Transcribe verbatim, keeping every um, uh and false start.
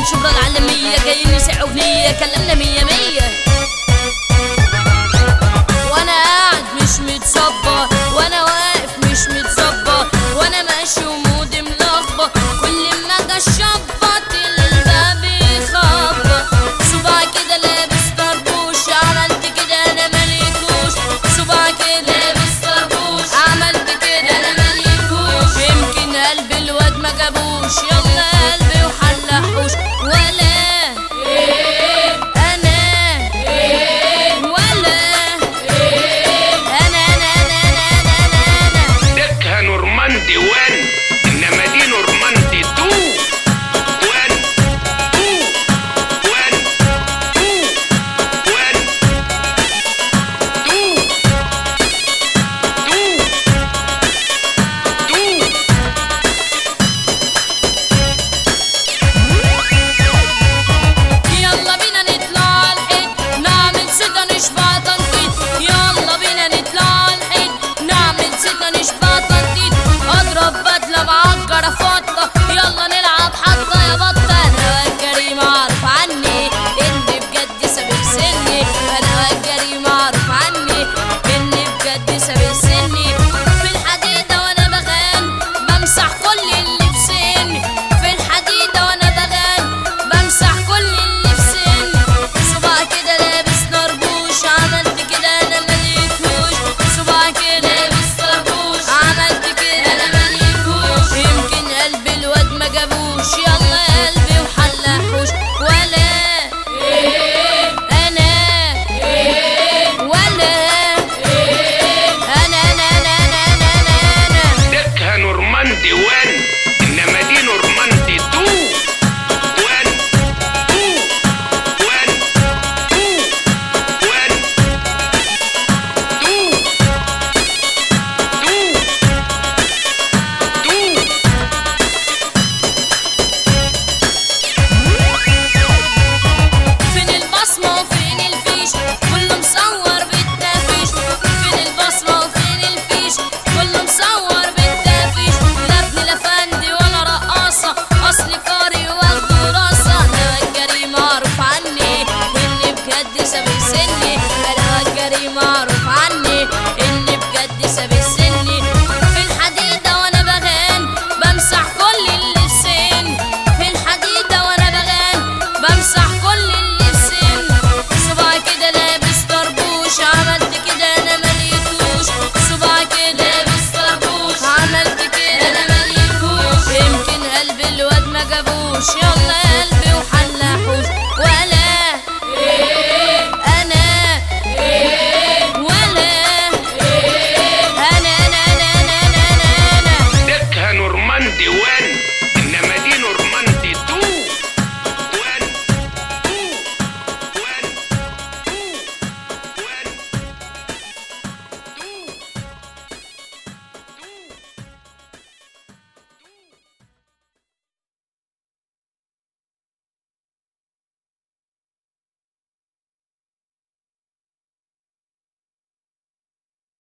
شبرا العالمية جايين نسع أغنية كلامنا مية مية. وانا قاعد مش متصبر وانا واقف مش متصبر وانا ماشي ومودي ملخبط كل ما اجي اشبط الباب يخبط صباع كده لابس طربوش عملت كده انا مليتوش صباع كده لابس طربوش عملت كده انا مليتوش يمكن قلب الواد ما جابوش يلا قلبي وحلحوش ولا يلا